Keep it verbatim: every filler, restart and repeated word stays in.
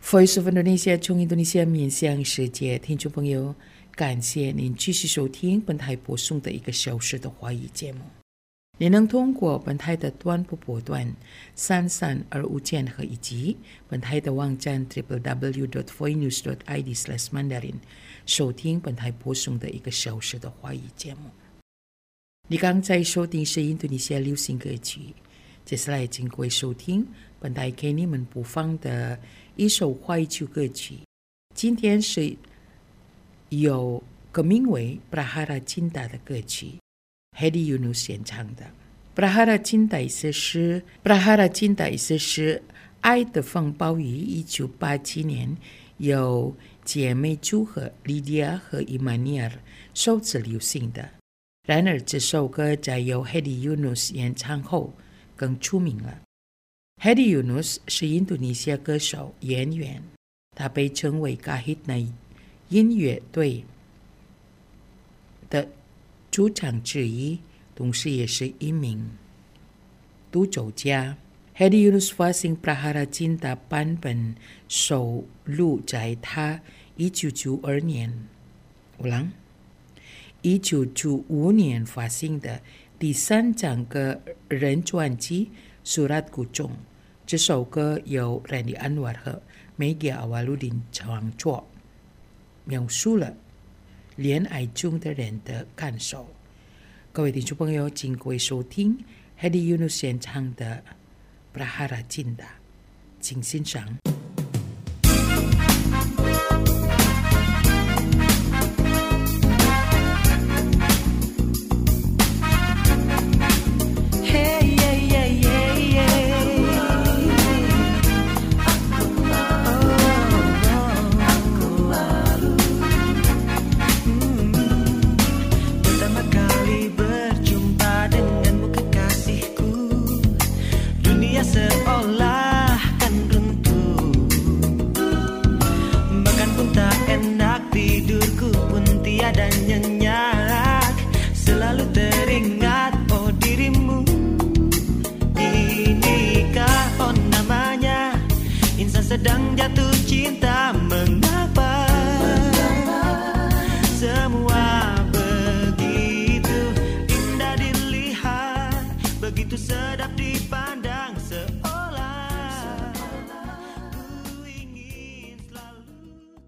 Voice of Indonesia 从印度尼西亚面向世界，听众朋友，感谢您继续收听本台播送的一个小时的华语节目。您能通过本台的短波波段三三二五千赫以及本台的网站 double-u double-u double-u dot voinews dot i d slash mandarin 收听本台播送的一个小时的华语节目。你刚才收听是印度尼西亚流行歌曲，接下来请各位收听本台给你们播放的一首怀旧歌曲。今天是有个名为 Prahara Cinta 的歌曲，Hedi Yunus 演唱的。Prahara Cinta 意思是 Prahara Cinta 意思是爱的风暴于一九八七年由姐妹组合 Lydia 和 Imanier 首次流行的。然而这首歌在由 Hedi Yunus 演唱后更出名了。Hedi Yunus 是印度尼西亚歌手、演员，他被称为 Kahitna 音乐队的主唱之一，同时也是一名独奏家。Hedi Yunus 发行 Prahara Cinta 版本收录在他一九九二年，我啷一九九五年发行的第三张个人专辑《Suratku》中。这首歌由 Randy Anwar 和 Meggy Awaludin 创作，描述了恋爱中的人的感受。各位听众朋友，请各位收听 Hedi Yunus 演唱的 Prahara Cinta， 请欣赏。 Seorang